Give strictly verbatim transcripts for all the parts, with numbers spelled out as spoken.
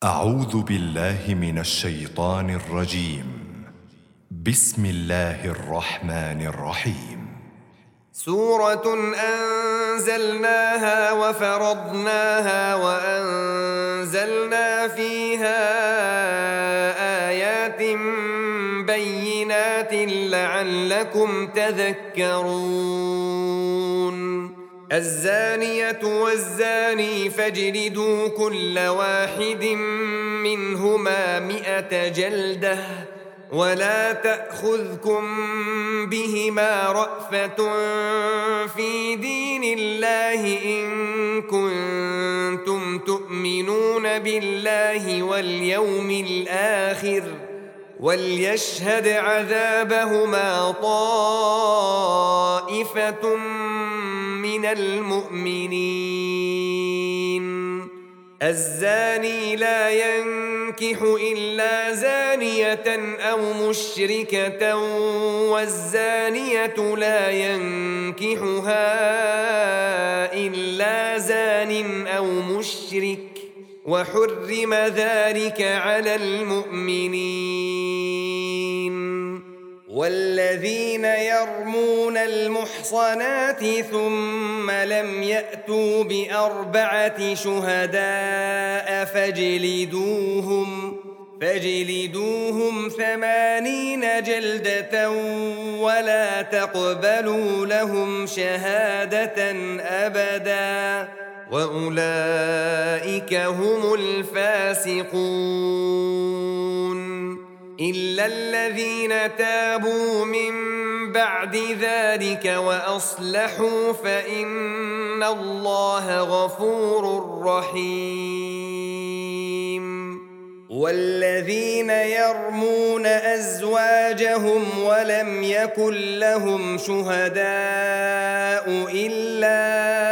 أعوذ بالله من الشيطان الرجيم. بسم الله الرحمن الرحيم. سورة أنزلناها وفرضناها وأنزلنا فيها آيات بينات لعلكم تذكرون. الزانية والزاني فاجلدوا كل واحد منهما مئة جلدة ولا تأخذكم بهما رأفة في دين الله إن كنتم تؤمنون بالله واليوم الآخر وليشهد عذابهما طائفة من المؤمنين. الزاني لا ينكح إلا زانية أو مشركة والزانية لا ينكحها إلا زان أو مشرك وحرم ذلك على المؤمنين. والذين يرمون المحصنات ثم لم يأتوا بأربعة شهداء فاجلدوهم فاجلدوهم ثمانين جلدة ولا تقبلوا لهم شهادة أبدا وأولئك هم الفاسقون. إلا الذين تابوا من بعد ذلك وأصلحوا فإن الله غفور رحيم. والذين يرمون أزواجهم ولم يكن لهم شهداء إلا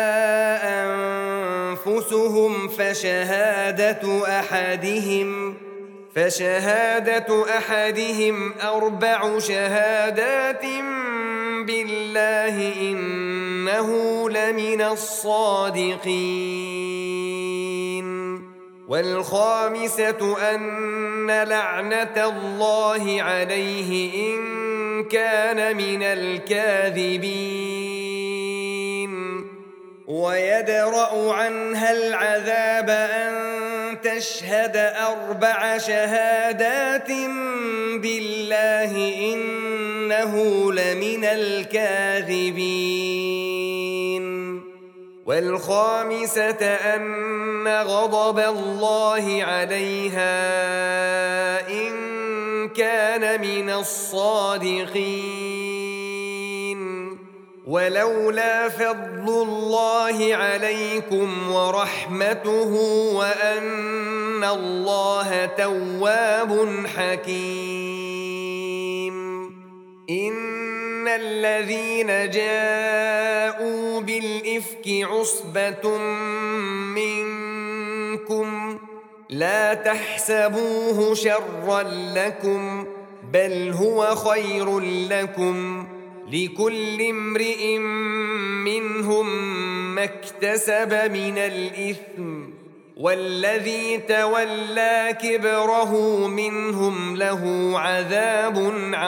أنفسهم فشهادة أحدهم فشهادة أحدهم أربع شهادات بالله إنه لمن الصادقين. والخامسة أن لعنة الله عليه إن كان من الكاذبين. ويدرأ عنها العذاب أن تشهد أربع شهادات بالله إنه لمن الكاذبين. والخامسة أن غضب الله عليها إن كان من الصادقين. ولولا فضل الله عليكم ورحمته وأن الله تواب حكيم. إن الذين جاءوا بالإفك عصبة منكم لا تحسبوه شرا لكم بل هو خير لكم لكل امرئ منهم ما اكتسب من الإثم والذي تولى كبره منهم له عذاب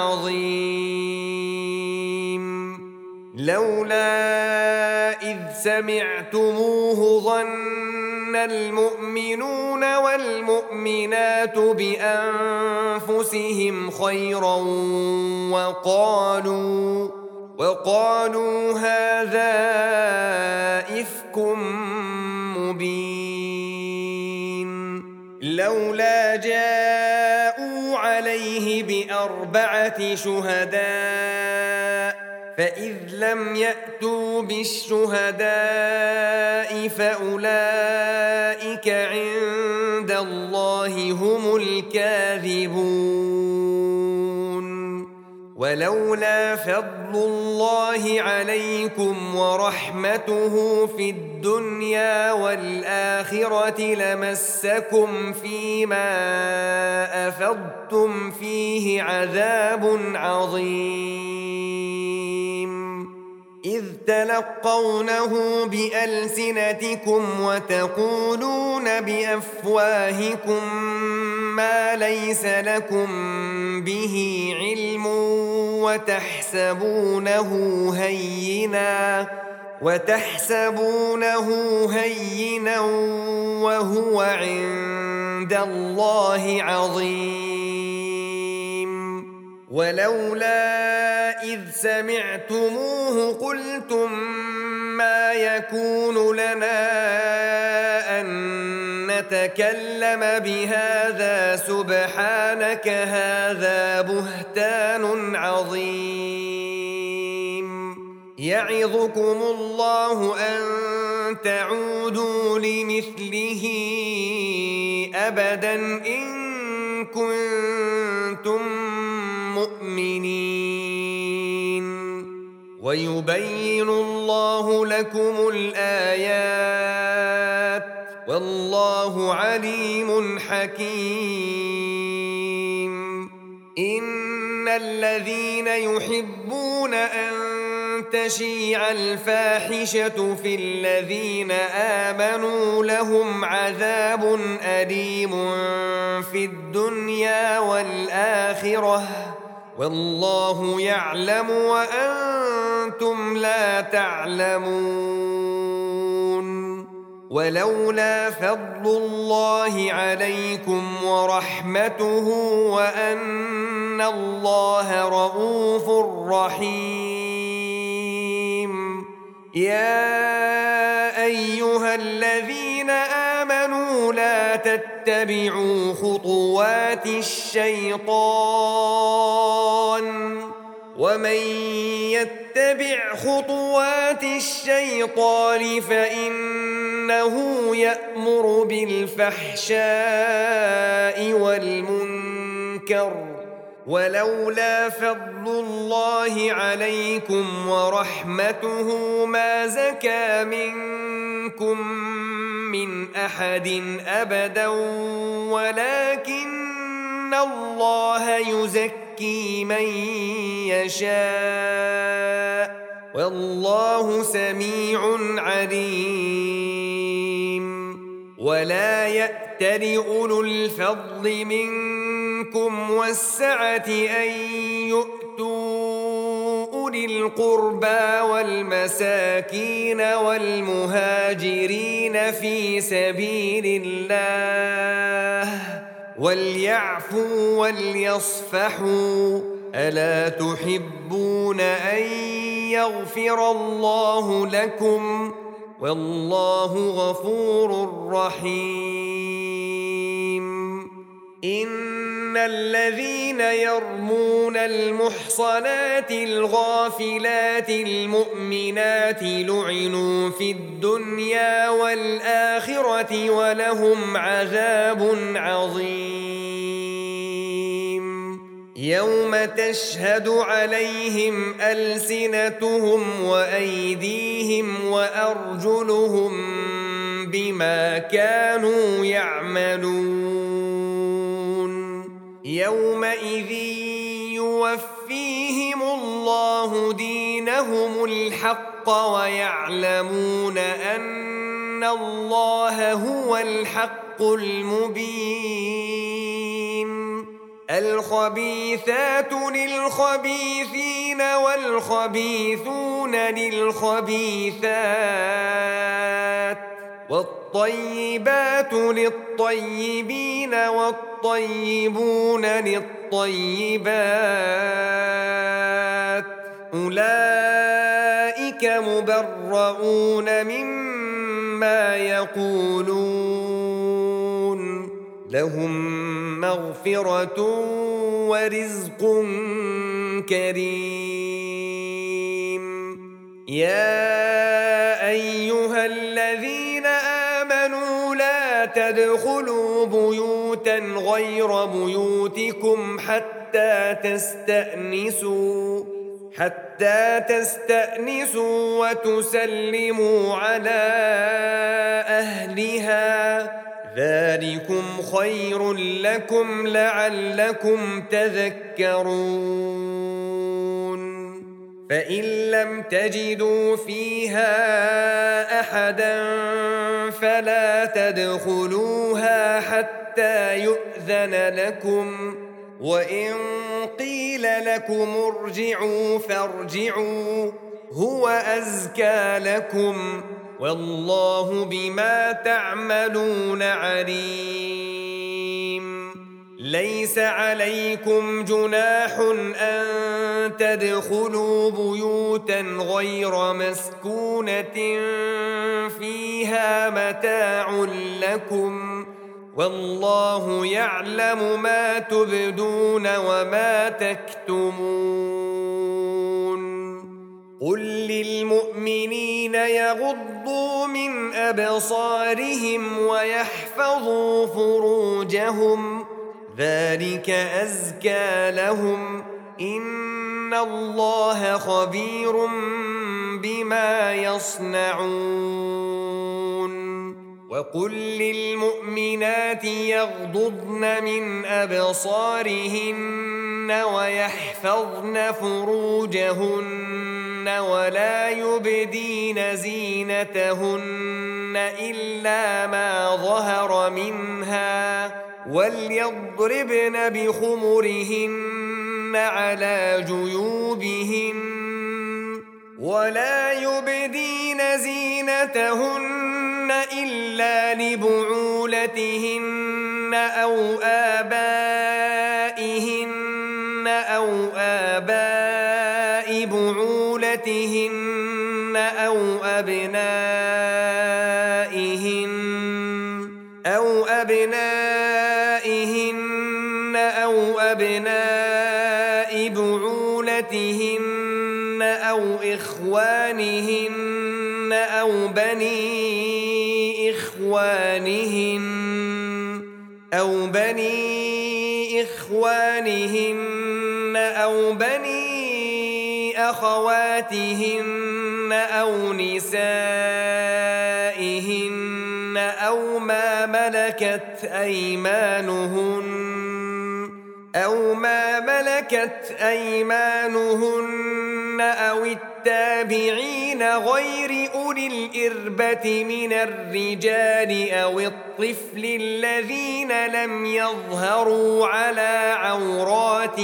عظيم. لولا إذ سمعتموه ظن المؤمنون والمؤمنات بأنفسهم خيرا وقالوا وقالوا هذا إفك مبين. لولا جاءوا عليه بأربعة شهداء فإذ لم يأتوا بالشهداء فأولئك عند الله هم الكاذبون. ولولا فضل الله عليكم ورحمته في الدنيا والآخرة لمسكم فيما أفضتم فيه عذاب عظيم. إذ تلقونه بألسنتكم وتقولون بأفواهكم ما ليس لكم به علم وتحسبونه هينا وتحسبونه هينا وهو عند الله عظيم. ولولا إذ سمعتموه قلتم ما يكون لنا أن نتكلم بهذا سبحانك هذا بهتان عظيم. يعظكم الله أن تعودوا لمثله أبدا إن كنتم مؤمنين. ويبين الله لكم الآيات والله عليم حكيم. إن الذين يحبون أن تشيع الفاحشة في الذين آمنوا لهم عذاب أليم في الدنيا والآخرة والله يعلم وأنتم لا تعلمون. ولولا فضل الله عليكم ورحمته وأن الله رؤوف رحيم. يا أيها الذين آمنوا لا تتبعوا خطوات الشيطان ومن يتبع خطوات الشيطان فإنه يأمر بالفحشاء والمنكر. ولولا فضل الله عليكم ورحمته ما زكى منكم من أحد أبدا ولكن الله يزكي من يشاء والله سميع عليم. ولا يأتل أولو الفضل منكم والسعة أن يؤتوا أولي القربى والمساكين والمهاجرين في سبيل الله وليعفوا وليصفحوا ألا تحبون أن يغفر الله لكم والله غفور رحيم. إن الذين يرمون المحصنات الغافلات المؤمنات لعنوا في الدنيا والآخرة ولهم عذاب عظيم. يوم تشهد عليهم ألسنتهم وأيديهم وأرجلهم بما كانوا يعملون. يومئذ يوفيهم الله دينهم الحق ويعلمون أن الله هو الحق المبين. الخبيثات للخبيثين والخبيثون للخبيثات والطيبات للطيبين والطيبون للطيبات أولئك مبرؤون مما يقولون لهم مغفرة ورزق كريم. يا أيها الذين آمنوا لا تدخلوا بيوتا غير بيوتكم حتى تستأنسوا حتى تستأنسوا وتسلموا على أهلها ذلكم خير لكم لعلكم تذكرون. فإن لم تجدوا فيها أحدا فلا تدخلوها حتى يؤذن لكم، وإن قيل لكم ارجعوا فارجعوا هو أزكى لكم، والله بما تعملون عليم. ليس عليكم جناح أن تدخلوا بيوتا غير مسكونة فيها متاع لكم، والله يعلم ما تبدون وما تكتمون. قل للمؤمنين يغضوا من أبصارهم ويحفظوا فروجهم، ذلك أزكى لهم، إن الله خبير بما يصنعون. وقل للمؤمنات يغضضن من أبصارهن ويحفظن فروجهن ولا يبدين زينتهن إلا ما ظهر منها، وليضربن بخمرهن على جيوبهن، ولا يبدين زينتهن إلا لبعولتهن أو آبائهن أو آباء بعولتهن أو أبنائهن أو أبنائهن أو أبناء بعولتهن أو إخوانهن أو بني إخوانهن أو بني إخوانهن أو بني أخواتهن أو نسائهن أو ما ملكت أيمانهن أو ما ملكت أيمانهن أو التابعين غير أولي الإربة من الرجال أو الطفل الذين لم يظهروا على عورات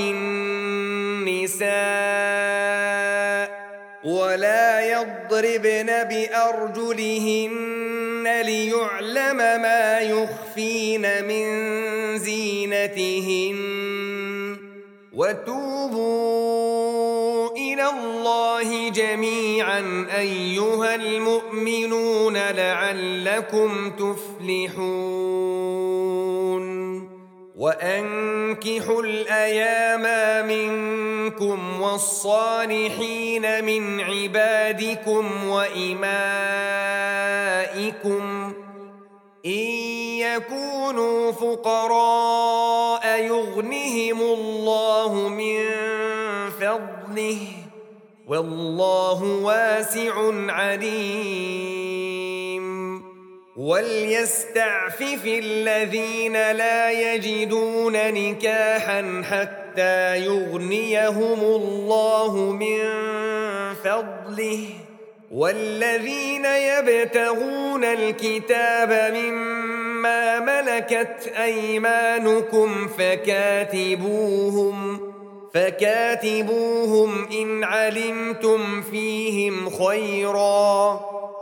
النساء، ولا يضربن بأرجلهن ليعلم ما يخفين من زينتهن، وتوبوا إلى الله جميعا أيها المؤمنون لعلكم تفلحون. وأنكحوا الأيام منكم والصالحين من عبادكم وإمائكم، إن يكونوا فقراء يغنهم الله من فضله، والله واسع عليم. وليستعفف الذين لا يجدون نكاحا حتى يغنيهم الله من فضله، والذين يبتغون الكتاب مما ملكت أيمانكم فكاتبوهم فكاتبوهم إن علمتم فيهم خيرا،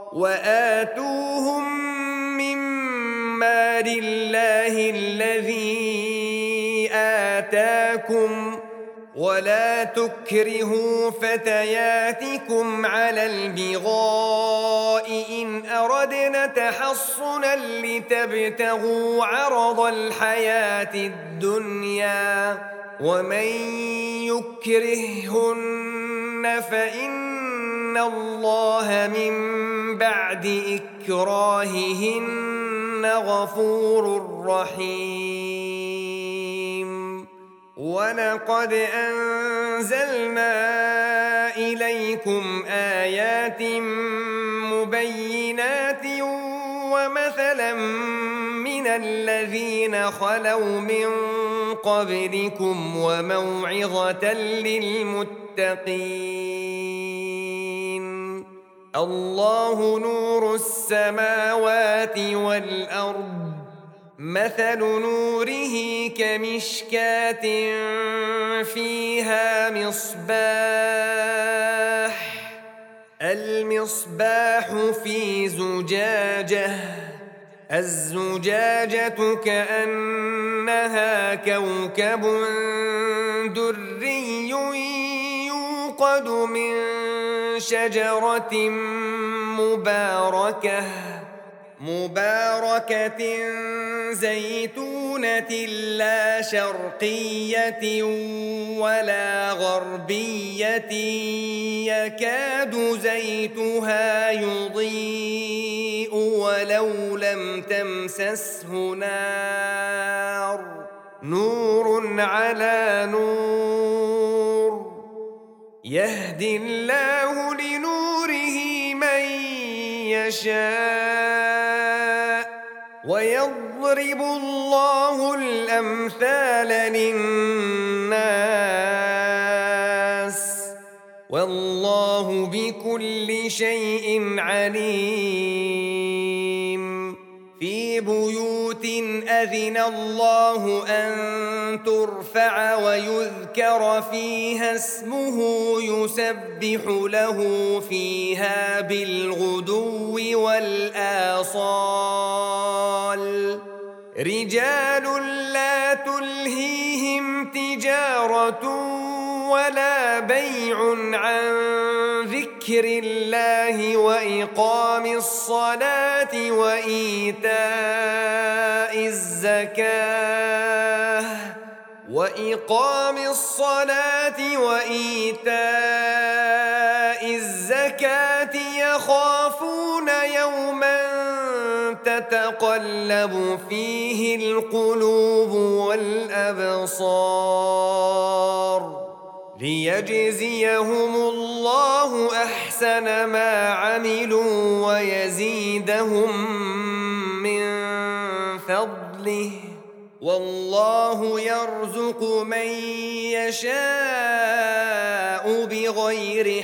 وآتوهم من مال الله الذي آتاكم، ولا تكرهوا فتياتكم على البغاء إن أردنا تحصنا لتبتغوا عرض الحياة الدنيا، ومن يكرههن فإن الله من بعد إكراههن غفور رحيم. ولقد أنزلنا إليكم آيات مبينات ومثلا من الذين خلوا من قبلكم وموعظة للمتقين. الله نور السماوات والأرض، مثل نوره كمشكاة فيها مصباح، المصباح في زجاجة، الزجاجة كأنها كوكب دري يوقد من شجرة مباركة مباركة زيتونة لا شرقية ولا غربية يكاد زيتها يضيء ولو لم تمسسه نار، نور على نور، يهدي الله لنوره من يشاء ويضرب الله الأمثال للناس والله بكل شيء عليم. في بيوت أذن الله أن ترفع ويذكر فيها اسمه يسبح له فيها بالغدو والآصال، رجال لا تلهيهم تجارة ولا بيع عن ذكر الله وإقام الصلاة وإيتاء الزكاة وإقام الصلاة وإيتاء الزكاة يخافون يوما تتقلب فيه القلوب والأبصار، ليجزيهم الله أحسن ما عملوا ويزيدهم من فضله، والله يرزق من يشاء بغير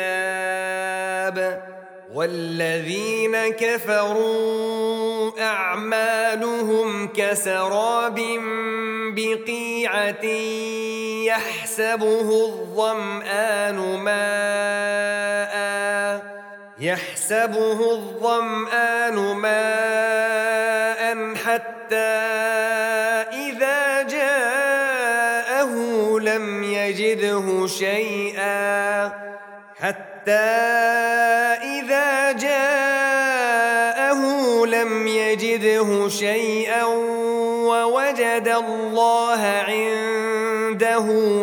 حساب. والذين كفروا أعمالهم كسراب بقيعة يحسبه الظمآن ماء يحسبه الظمآن ماء حتى إذا جاءه لم يجده شيئا حتى إذا جاءه لم يجده شيئا ووجد الله عنده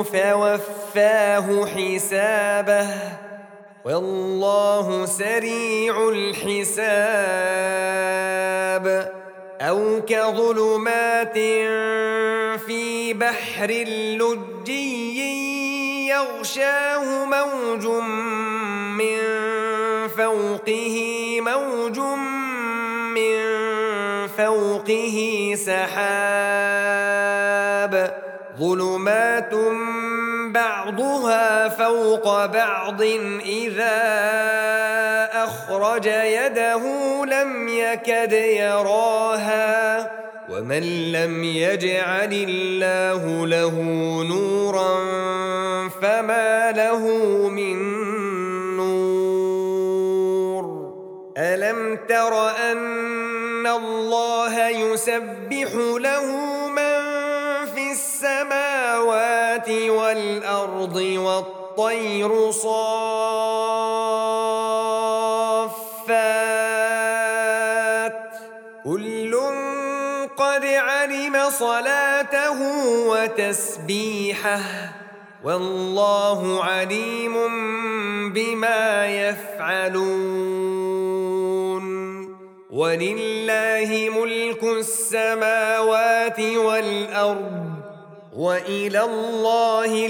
فوفاه حسابه، والله سريع الحساب. أو كظلمات في بحر لجي يغشاه موج من فوقه موج من فوقه سحاب، ظلمات بعضها فوق بعض إذا أخرج يده لم يكد يراها، ومن لم يجعل الله له نورا فما له من نور. ألم تر أن الله يسبح له من في السماوات والأرض والطير صافات كل قد علم صلاته وتسبيحه والله عليم بما يفعلون. ولله ملك السماوات والأرض وإلى الله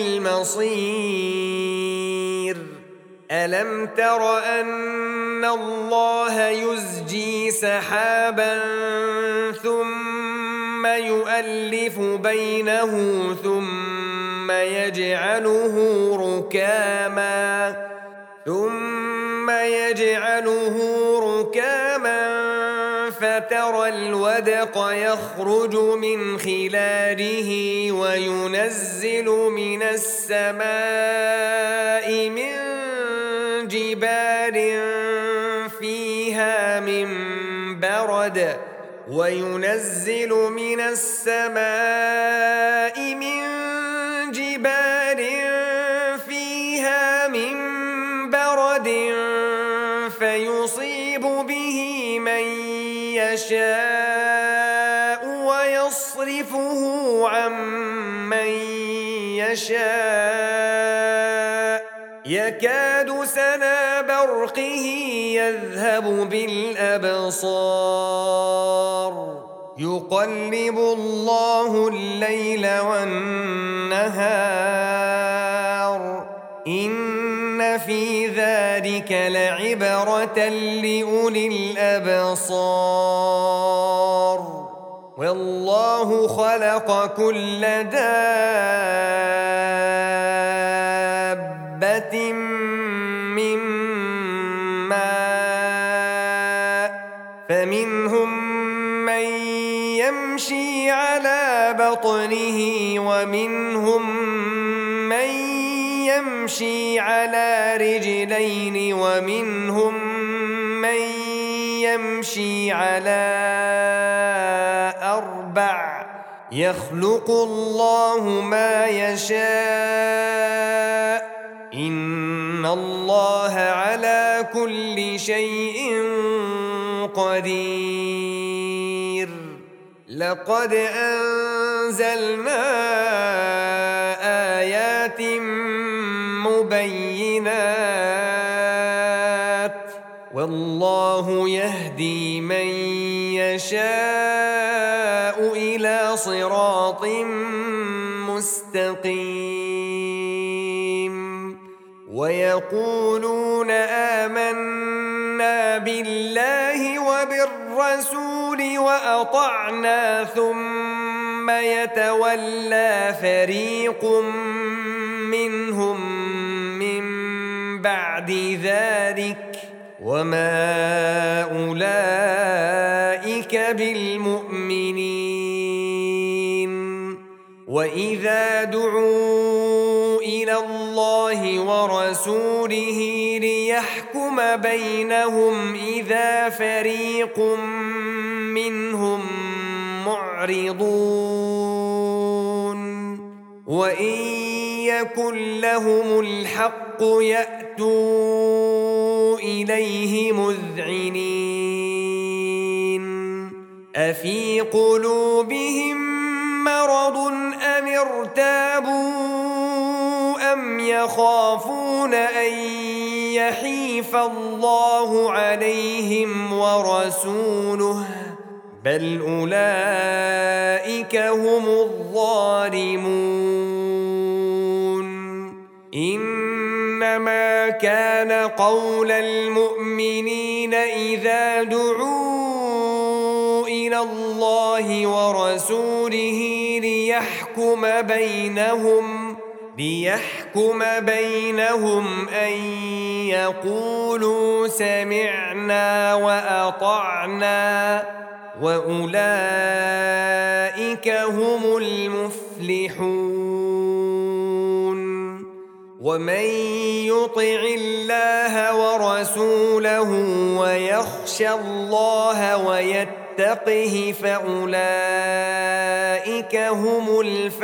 المصير. ألم تر أن الله يزجي سحابا ثم يؤلف بينه ثم يجعله ركاما ثم يجعله ركاما فترى الودق يخرج من خلاله وينزل من السماء من جبال فيها من برد وينزل من السماء من جبال فيها من برد فيصيب به من يشاء ويصرفه عن من يشاء يكاد سنا برقه يذهب بالأبصار يقلب الله الليل والنهار إن في ذلك لعبرة لأولي الأبصار والله خلق كل دابة من ماء فمنهم من يمشي على بطنه ومنهم من يمشي على رجلين ومنهم من يمشي على أربع يخلق الله ما يشاء إن الله على كل شيء قدير لقد أنزلنا آيات مبينات والله يهدي من يشاء إلى صراط مستقيم ويقولون آمنا بالله وبالرسول وأطعنا ثم يتولى فريق منهم من بعد ذلك وما أولئك بالمؤمنين وإذا دعوا إلى الله ورسوله ليحكم بينهم إذا فريق منهم معرضون وإن يكن لهم الحق يأتوا إليه مذعنين أفي قلوبهم مرض أم ارتابوا أم يخافون أن يحيف الله عليهم ورسوله بل أولئك هم الظالمون إنما كان قول المؤمنين إذا دعوا إلى الله ورسوله ليحكم بينهم ليحكم بينهم أن يقولوا سمعنا وأطعنا وأولئك هم المفلحون ومن يطع الله ورسوله ويخشى الله ويتقه فأولئك هم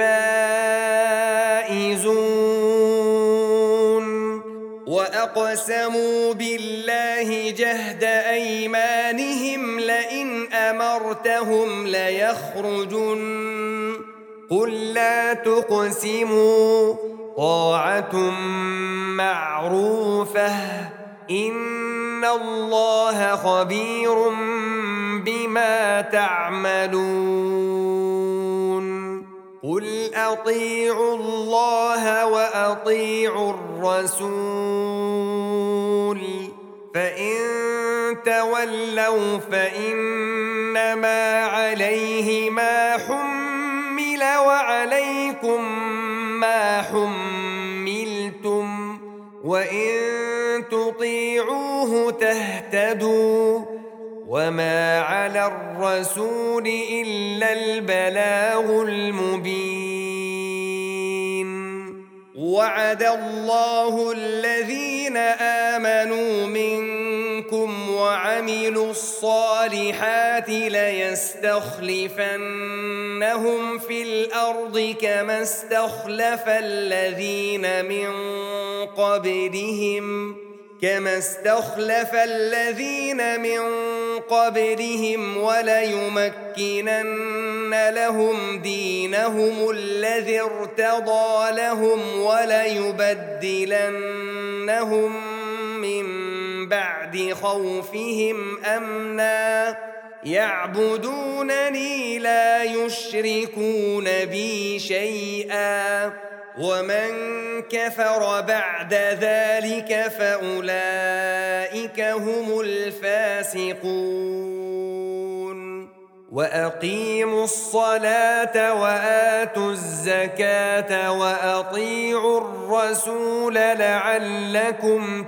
الفائزون وأقسموا بالله جهد أيمانهم لئن أمرتهم ليخرجن قل لا تقسموا طاعة معروفة إن الله خبير بما تعملون قل أطيعوا الله وأطيعوا الرسول فإن تولوا فإنما عليه ما حمل وعليكم ما حملتم وإن تطيعوه تهتدوا وما على الرسول إلا البلاغ المبين. وعد الله الذين آمنوا منكم وعملوا الصالحات ليستخلفنهم في الأرض كما استخلف الذين من قبلهم كما استخلف الذين من قبلهم وليمكنن لهم دينهم الذي ارتضى لهم وليبدلنهم من بعد خوفهم أمنا يعبدونني لا يشركون بي شيئا ومن كفر بعد ذلك فأولئك هم الفاسقون. وأقيموا الصلاة وآتوا الزكاة وأطيعوا الرسول لعلكم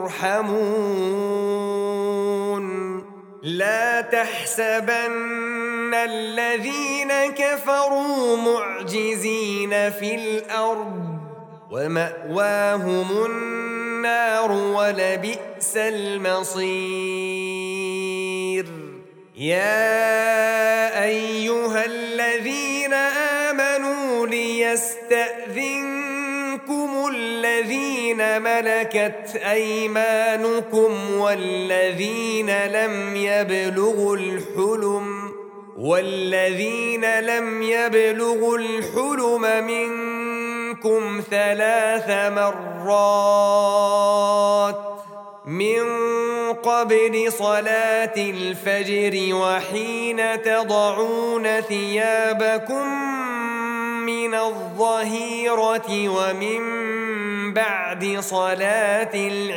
ترحمون. لا تحسبن الذين كفروا معجزين في الأرض ومأواهم النار ولبئس المصير. يا أيها الذين آمنوا ليستأذنكم الذين ملكت أيمانكم والذين لم يبلغوا الحلم والذين لم يبلغوا الحلم منكم ثلاث مرات من قبل صلاة الفجر وحين تضعون ثيابكم من الظهيرة ومن بعد صلاة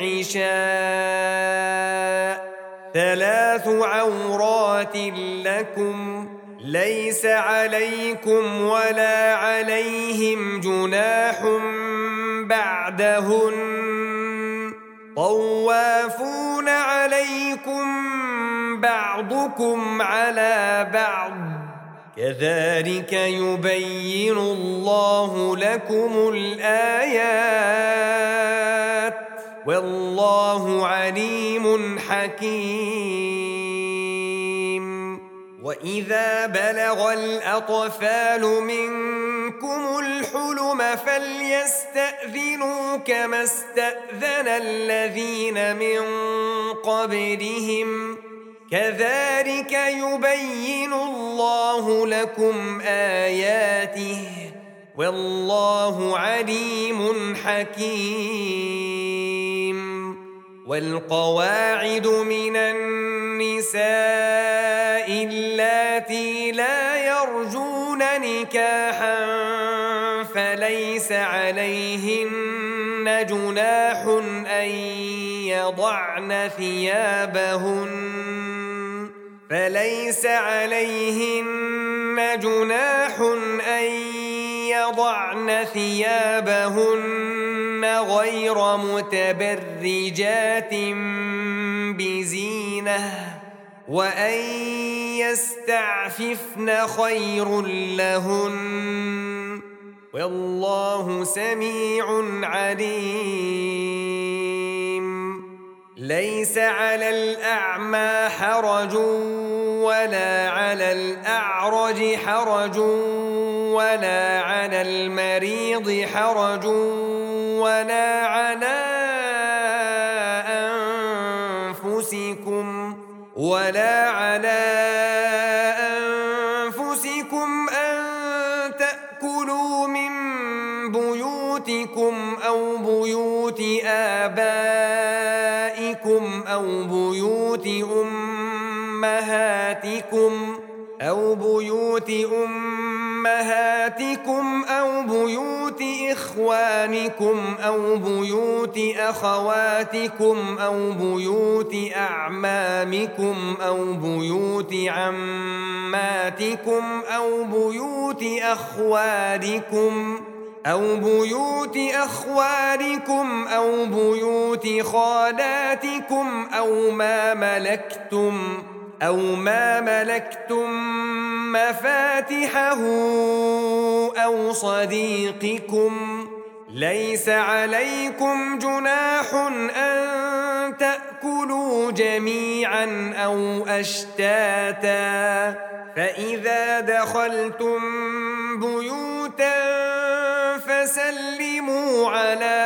العشاء ثلاث عورات لكم ليس عليكم ولا عليهم جناح بعدهن طوافون عليكم بعضكم على بعض كذلك يبين الله لكم الآيات والله عليم حكيم. وإذا بلغ الأطفال منكم الحلم فليستأذنوا كما استأذن الذين من قبلهم كذلك يبين الله لكم آياته والله عليم حكيم. والقواعد من النساء اللاتي لا يرجون نكاحا فليس عليهن جناح أن يضعن ثيابهن فليس عليهن جناح أن يضعن ثيابهن غير متبرجات بزينة وأن يستعففن خير لهن والله سميع عليم. ليس على الأعمى حرج ولا على الأعرج حرج ولا على المريض حرج ولا على أنفسكم ولا على أنفسكم أن تأكلوا من بيوتكم أو بيوت آبائكم أو بيوت أمهاتكم أو بيوت أمهاتكم أمهاتكم أو بيوت إخوانكم أو بيوت أخواتكم أو بيوت أعمامكم أو بيوت عماتكم أو بيوت أخوالكم أو بيوت أخوالكم أو بيوت خالاتكم أو ما ملكتم أو ما ملكتم مفاتحه أو صديقكم. ليس عليكم جناح أن تأكلوا جميعا أو أشتاتا، فإذا دخلتم بيوتا فسلموا على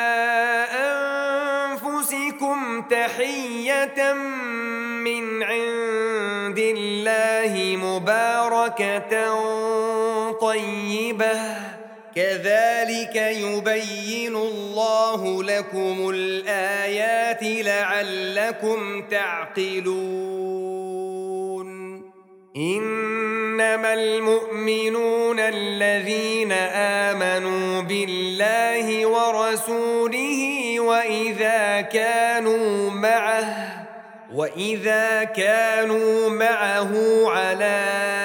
أنفسكم تحية من عند الله مباركة طيبة، كذلك يبين الله لكم الآيات لعلكم تعقلون. إنما المؤمنون الذين آمنوا بالله ورسوله وإذا كانوا معه وإذا كانوا معه على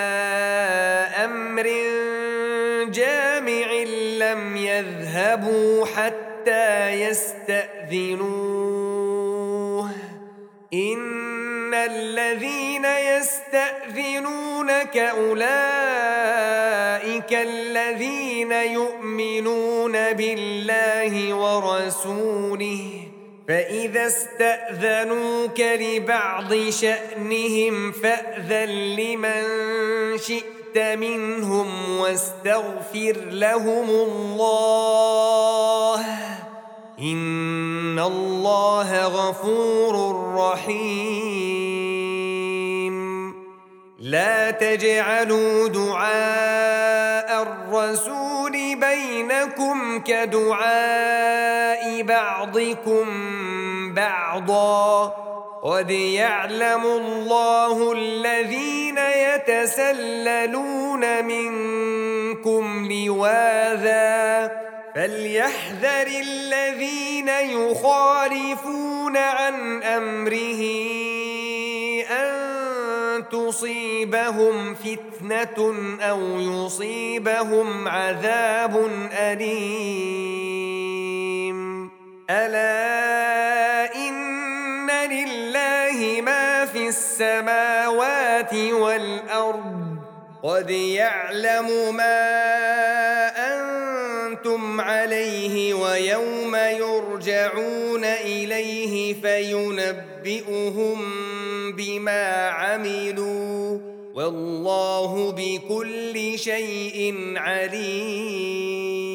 أمر جامع لم يذهبوا حتى يستأذنوه. إن الذين يستأذنونك أولئك الذين يؤمنون بالله ورسوله، فإذا استأذنوك لبعض شأنهم فأذن لمن شئت منهم واستغفر لهم الله، إن الله غفور رحيم. لا تجعلوا دعاء الرسول بينكم كدعاء بعضكم بعضا، قد يعلم الله الذين يتسللون منكم لواذا، فليحذر الذين يخالفون عن أمره أن تصيبهم فتنة أو يصيبهم عذاب أليم. ألا إن لله ما في السماوات والأرض، قد يعلم ما أنتم عليه ويوم يرجعون إليه فينبئهم بما عملوا، والله بكل شيء عليم.